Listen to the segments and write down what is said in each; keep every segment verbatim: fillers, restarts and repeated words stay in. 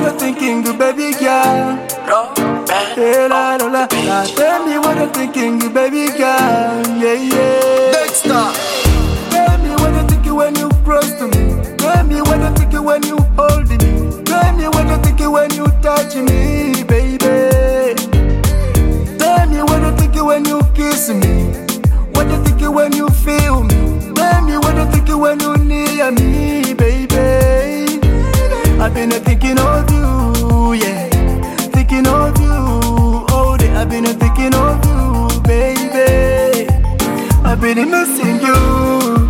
you're thinking, baby girl. Hey, la, la, la, la. Tell me what you're thinking, baby girl. Yeah, yeah. Dexter. Tell me what you're thinking when you close to me. Tell me what you're thinking when you hold me. Tell me what you're thinking when you touch me, baby. Tell me what you're thinking when you kiss me. What you're thinking when you feel me. Tell me what you're thinking when you near me, baby. I've been thinking of you, yeah. Thinking of you all day. I've been thinking of you, baby. I've been missing you.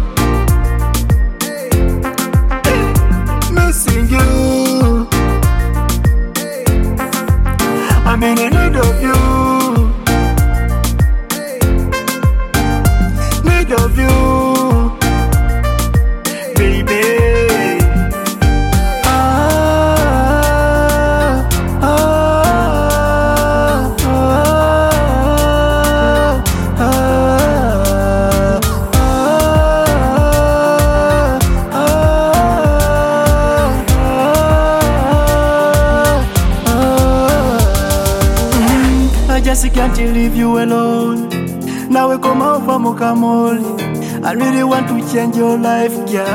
Missing you. I'm in need of you. Need of you, baby. I just can't leave you alone. Now we come out from Mokamoli. I really want to change your life, girl.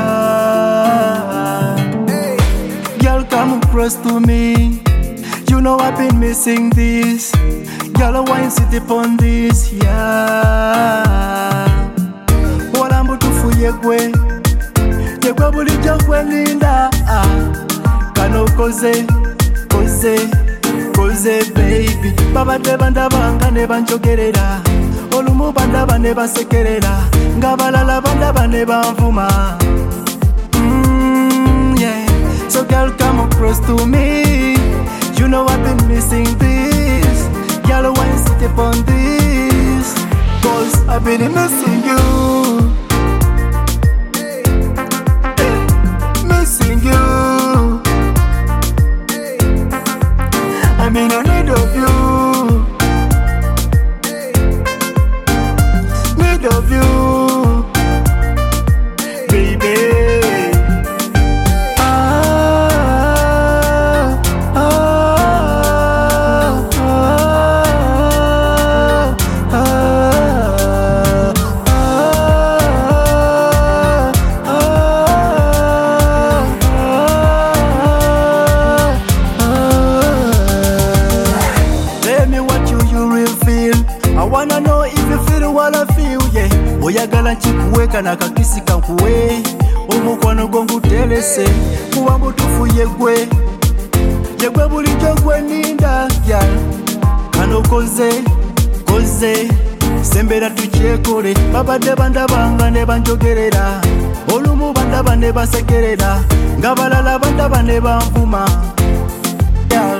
Girl, come close to me. You know I've been missing this. Girl, I want to sit upon this, yeah. What I'm to for you, gwe. You go bully jump when Linda. Kano koze, koze, koze, baby. Baba de banda banga ne banjogerera. Olumu banda bane basekerera. Ngabalala banda bane banvuma. Mm, yeah. So girl, come across to me. You know I've been missing this. Girl, why sit upon this? Cause I've been missing you. Missing you. I'm in need of you. Of you, baby. Ah, ah, ah, ah, ah, ah, ah. Tell me what you, you really feel. I wanna know if you feel what I feel. Oyagala nchikuweka na kakisi kankuwe. Omukwano gongu telese. Kuwa mutufu yegwe. Yegwe bulijo gwe ninda, yeah. Kano koze, koze. Sembera tuchekole. Baba de banda banga ne banjogerera. Olumu banda bane basekerera. Ngabalala banda bane banvuma, yeah.